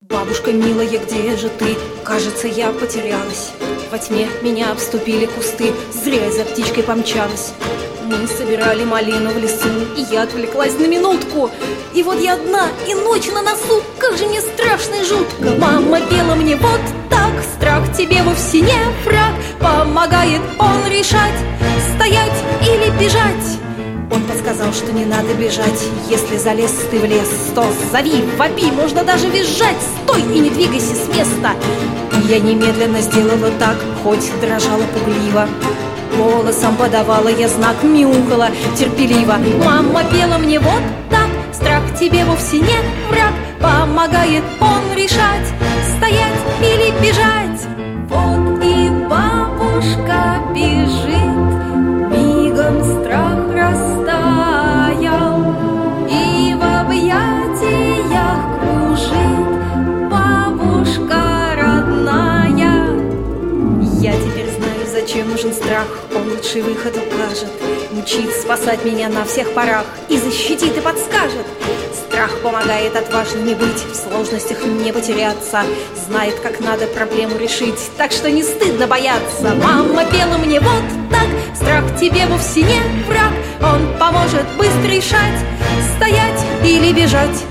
Бабушка милая, где же ты? Кажется, я потерялась. Во тьме меня обступили кусты, зря я за птичкой помчалась. Мы собирали малину в лесу, и я отвлеклась на минутку. И вот я одна, и ночь на носу. Как же мне страшно и жутко. Мама пела мне вот так: страх тебе вовсе не враг, помогает он решать, стоять или бежать. Он подсказал, что не надо бежать. Если залез ты в лес, то зови, вопи, можно даже визжать. Стой и не двигайся с места. Я немедленно сделала так, хоть дрожала пугливо. Голосом подавала я знак, мяукала терпеливо. Мама пела мне вот так: страх тебе вовсе не враг, помогает он решать, стоять или бежать. Вот и бабушка бежит, мигом страх растаял, и в объятиях кружит бабушка родная. Я теперь знаю, зачем нужен страх. Он лучший выход укажет, мчит спасать меня на всех парах, и защитит, и подскажет. Страх помогает отважными быть, в сложностях не потеряться, знает, как надо проблему решить, так что не стыдно бояться. Мама пела мне вот так: страх тебе вовсе не враг, он поможет быстро решать, стоять или бежать.